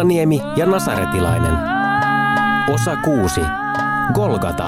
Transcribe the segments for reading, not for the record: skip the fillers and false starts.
Neulaniemi ja Nasaretilainen. Osa 6. Golgata.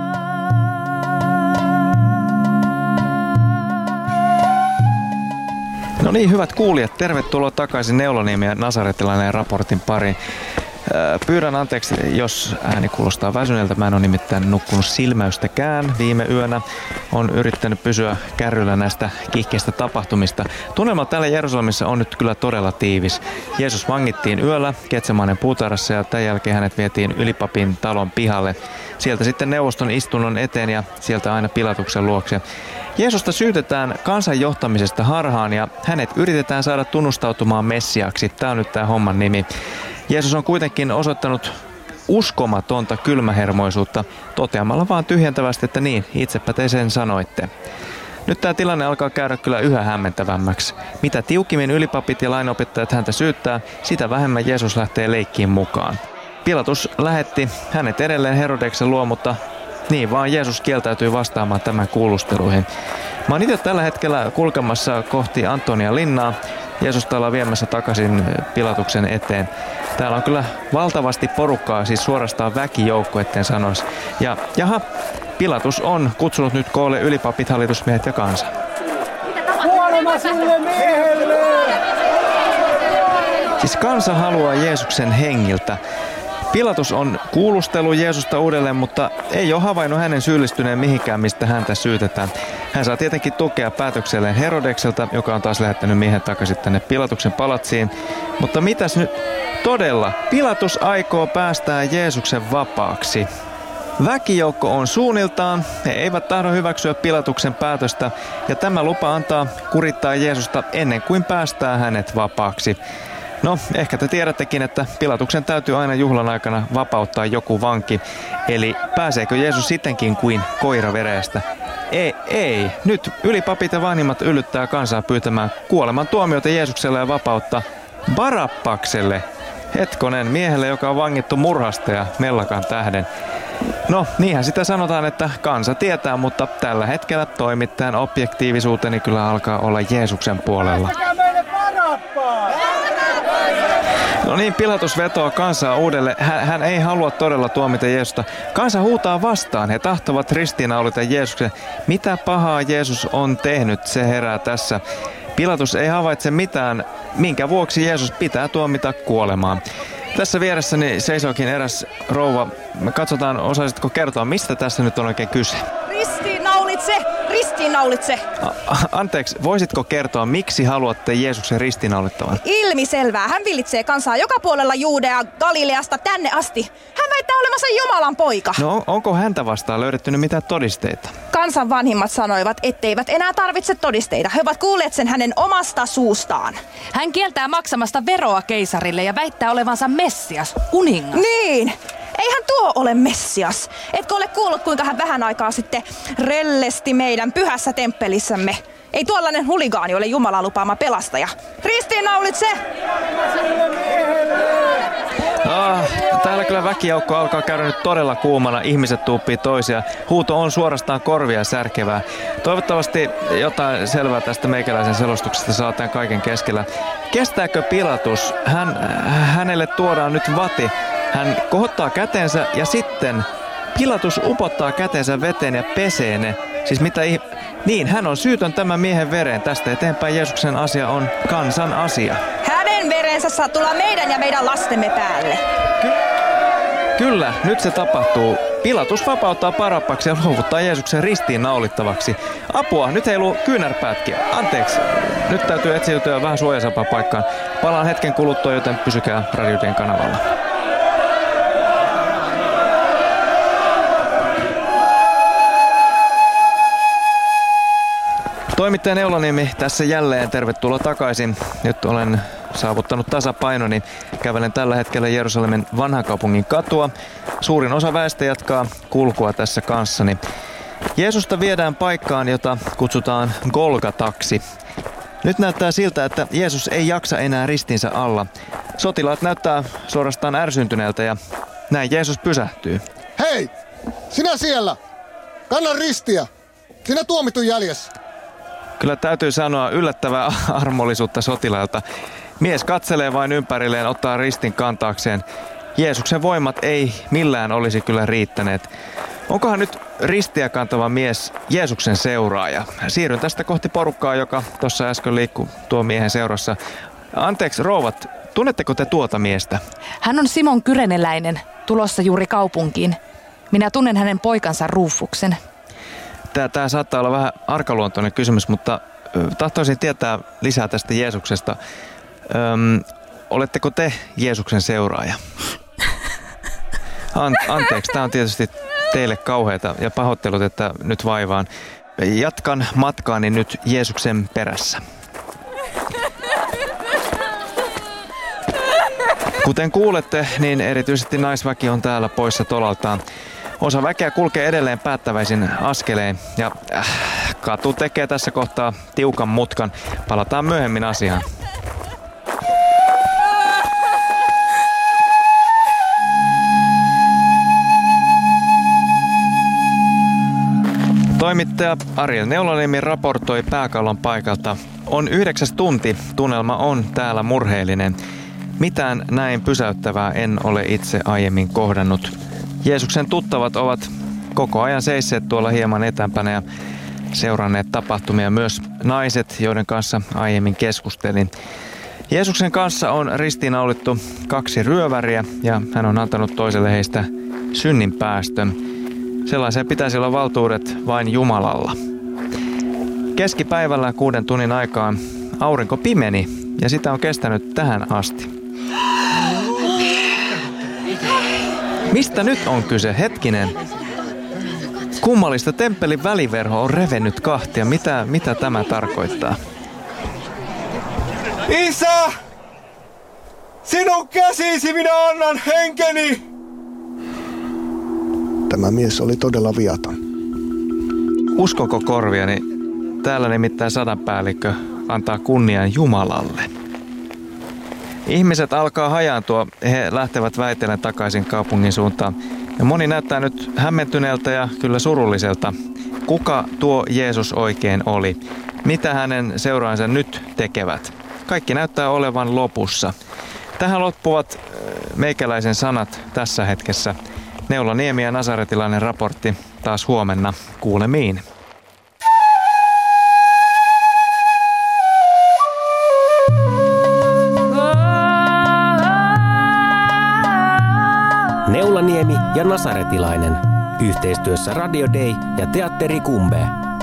No niin, hyvät kuulijat, tervetuloa takaisin Neulaniemi ja Nasaretilainen raportin pariin. Pyydän anteeksi, jos ääni kuulostaa väsyneeltä. Mä en ole nimittäin nukkunut silmäystäkään viime yönä. On yrittänyt pysyä kärryllä näistä kiihkeistä tapahtumista. Tunnelma täällä Jerusalemissa on nyt kyllä todella tiivis. Jeesus vangittiin yöllä Getsemanen puutarhassa ja tämän jälkeen hänet vietiin ylipapin talon pihalle. Sieltä sitten neuvoston istunnon eteen ja sieltä aina Pilatuksen luokse. Jeesusta syytetään kansan johtamisesta harhaan ja hänet yritetään saada tunnustautumaan Messiaksi. Tämä on nyt tämä homman nimi. Jeesus on kuitenkin osoittanut uskomatonta kylmähermoisuutta toteamalla vaan tyhjentävästi, että niin, itsepä te sen sanoitte. Nyt tämä tilanne alkaa käydä kyllä yhä hämmentävämmäksi. Mitä tiukimmin ylipapit ja lainopettajat häntä syyttää, sitä vähemmän Jeesus lähtee leikkiin mukaan. Pilatus lähetti hänet edelleen Herodeksen luo, mutta niin vaan Jeesus kieltäytyy vastaamaan tämän kuulusteluihin. Mä oon itse tällä hetkellä kulkemassa kohti Antonia linnaa. Jeesusta ollaan viemässä takaisin Pilatuksen eteen. Täällä on kyllä valtavasti porukkaa, siis suorastaan väkijoukko, etten sanoisi. Ja jaha, Pilatus on kutsunut nyt koolle ylipapit, hallitusmiehet ja kansa. Kuolema sille miehelle! Siis kansa haluaa Jeesuksen hengiltä. Pilatus on kuulustellut Jeesusta uudelleen, mutta ei ole havainnut hänen syyllistyneen mihinkään, mistä häntä syytetään. Hän saa tietenkin tukea päätökselleen Herodekselta, joka on taas lähettänyt miehen takaisin tänne Pilatuksen palatsiin. Mutta mitäs nyt todella? Pilatus aikoo päästää Jeesuksen vapaaksi. Väkijoukko on suunniltaan, he eivät tahdo hyväksyä Pilatuksen päätöstä ja tämä lupa antaa kurittaa Jeesusta ennen kuin päästää hänet vapaaksi. No, ehkä te tiedättekin, että Pilatuksen täytyy aina juhlan aikana vapauttaa joku vanki. Eli pääseekö Jeesus sittenkin kuin koira veräjästä? Ei. Nyt ylipapit ja vanhimmat yllyttää kansaa pyytämään kuoleman tuomiota Jeesukselle ja vapautta Barabbakselle. Hetkonen, miehelle, joka on vangittu murhasta ja mellakan tähden. No, niinhän sitä sanotaan, että kansa tietää, mutta tällä hetkellä toimittajan objektiivisuuteni kyllä alkaa olla Jeesuksen puolella. No niin, Pilatus vetoaa kansaa uudelle. Hän ei halua todella tuomita Jeesusta. Kansa huutaa vastaan. He tahtovat ristiinnaulita Jeesuksen. Mitä pahaa Jeesus on tehnyt, se herää tässä. Pilatus ei havaitse mitään, minkä vuoksi Jeesus pitää tuomita kuolemaan. Tässä vieressäni seisookin eräs rouva. Katsotaan, osaisitko kertoa, mistä tässä nyt on oikein kyse? Ristiinnaulitse! Anteeksi, voisitko kertoa, miksi haluatte Jeesuksen ristiinnaulittavan? Ilmiselvää. Hän villitsee kansaa joka puolella Juudea, Galileasta tänne asti. Hän väittää olevansa Jumalan poika. No, onko häntä vastaan löydetty mitään todisteita? Kansan vanhimmat sanoivat, etteivät enää tarvitse todisteita. He ovat kuulleet sen hänen omasta suustaan. Hän kieltää maksamasta veroa keisarille ja väittää olevansa Messias, kuningas. Niin! Eihän tuo ole Messias. Etkö ole kuullut, kuinka hän vähän aikaa sitten rellesti meidän pyhässä temppelissämme? Ei tuollainen huligaani ole Jumalan lupaama pelastaja. Ristiinnaulitse! Täällä kyllä väkijoukko alkaa käydä nyt todella kuumana. Ihmiset tuuppii toisia. Huuto on suorastaan korvia särkevää. Toivottavasti jotain selvää tästä meikäläisen selostuksesta saa tämän kaiken keskellä. Kestääkö Pilatus? Hänelle tuodaan nyt vati. Hän kohottaa kätensä ja sitten Pilatus upottaa kätensä veteen ja pesee ne. Siis mitä Niin, hän on syytön tämän miehen vereen. Tästä eteenpäin Jeesuksen asia on kansan asia. Hänen verensä saa tulla meidän ja meidän lastemme päälle. Kyllä, nyt se tapahtuu. Pilatus vapauttaa Barabbaksi ja luovuttaa Jeesuksen ristiin naulittavaksi. Apua, nyt heiluu kyynärpäätkin. Anteeksi, nyt täytyy etsiytyä vähän suojaisempaan paikkaan. Palaan hetken kuluttua, joten pysykää Radiotien kanavalla. Toimittaja Neulaniemi tässä jälleen. Tervetuloa takaisin. Nyt olen saavuttanut tasapainoni. Kävelen tällä hetkellä Jerusalemin vanhakaupungin katua. Suurin osa väestä jatkaa kulkua tässä kanssani. Jeesusta viedään paikkaan, jota kutsutaan Golgataksi. Nyt näyttää siltä, että Jeesus ei jaksa enää ristinsä alla. Sotilaat näyttää suorastaan ärsyntyneeltä ja näin Jeesus pysähtyy. Hei! Sinä siellä! Kanna ristiä! Sinä tuomitun jäljessä! Kyllä täytyy sanoa yllättävää armollisuutta sotilailta. Mies katselee vain ympärilleen, ottaa ristin kantaakseen. Jeesuksen voimat ei millään olisi kyllä riittäneet. Onkohan nyt ristiä kantava mies Jeesuksen seuraaja? Siirryn tästä kohti porukkaa, joka tuossa äsken liikkui tuo miehen seurassa. Anteeksi rouvat, tunnetteko te tuota miestä? Hän on Simon Kyreneläinen, tulossa juuri kaupunkiin. Minä tunnen hänen poikansa Rufuksen. Tämä saattaa olla vähän arkaluontoinen kysymys, mutta tahtoisin tietää lisää tästä Jeesuksesta. Oletteko te Jeesuksen seuraaja? Anteeksi, tämä on tietysti teille kauheata ja pahoittelut, että nyt vaivaan. Jatkan matkaani nyt Jeesuksen perässä. Kuten kuulette, niin erityisesti naisväki on täällä poissa tolaltaan. Osa väkeä kulkee edelleen päättäväisin askeleen ja katu tekee tässä kohtaa tiukan mutkan. Palataan myöhemmin asiaan. Toimittaja Ariel Neulaniemi raportoi Pääkallon paikalta. On 9. tunti, tunnelma on täällä murheellinen. Mitään näin pysäyttävää en ole itse aiemmin kohdannut. Jeesuksen tuttavat ovat koko ajan seisseet tuolla hieman etämpänä ja seuranneet tapahtumia, myös naiset, joiden kanssa aiemmin keskustelin. Jeesuksen kanssa on ristiinnaulittu 2 ryöväriä ja hän on antanut toiselle heistä synninpäästön. Sellaiseen pitäisi olla valtuudet vain Jumalalla. Keskipäivällä 6 tunnin aikaan aurinko pimeni ja sitä on kestänyt tähän asti. Mistä nyt on kyse? Hetkinen. Kummallista, temppelin väliverho on revennyt kahtia. Mitä tämä tarkoittaa? Isä! Sinun käsisi minä annan henkeni! Tämä mies oli todella viaton. Uskoko korviani? Täällä nimittäin sadanpäällikkö antaa kunnian Jumalalle. Ihmiset alkaa hajaantua, he lähtevät väitellen takaisin kaupungin suuntaan. Ja moni näyttää nyt hämmentyneeltä ja kyllä surulliselta. Kuka tuo Jeesus oikein oli? Mitä hänen seuraansa nyt tekevät? Kaikki näyttää olevan lopussa. Tähän loppuvat meikäläisen sanat tässä hetkessä. Neulaniemi ja Nasaretilainen raportti taas huomenna. Kuulemiin. Neulaniemi ja Nasaretilainen. Yhteistyössä Radio Day ja Teatteri Kumbee.